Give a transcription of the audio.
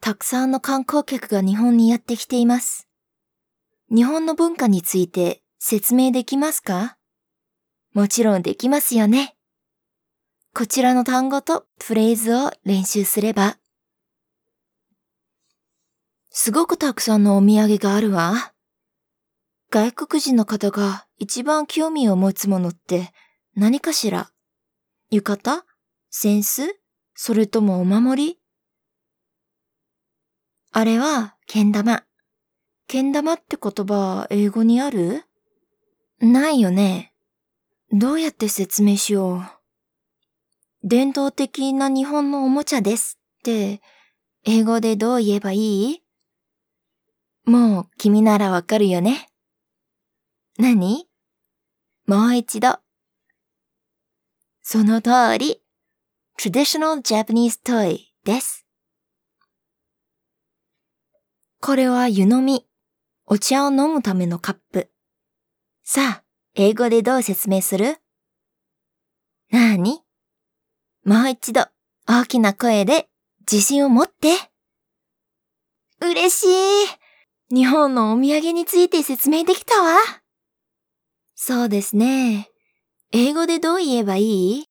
たくさんの観光客が日本にやってきています。日本の文化について説明できますか？もちろんできますよね。こちらの単語とフレーズを練習すれば。すごくたくさんのお土産があるわ。外国人の方が一番興味を持つものって何かしら？浴衣？扇子？それともお守り？あれはけん玉。けん玉って言葉英語にある？ないよね。どうやって説明しよう。伝統的な日本のおもちゃですって英語でどう言えばいい？もう君ならわかるよね。何？もう一度。その通り。Traditional Japanese toy です。これは湯飲み。お茶を飲むためのカップ。さあ、英語でどう説明する？なーに？もう一度、大きな声で自信を持って。嬉しい。日本のお土産について説明できたわ。そうですね。英語でどう言えばいい？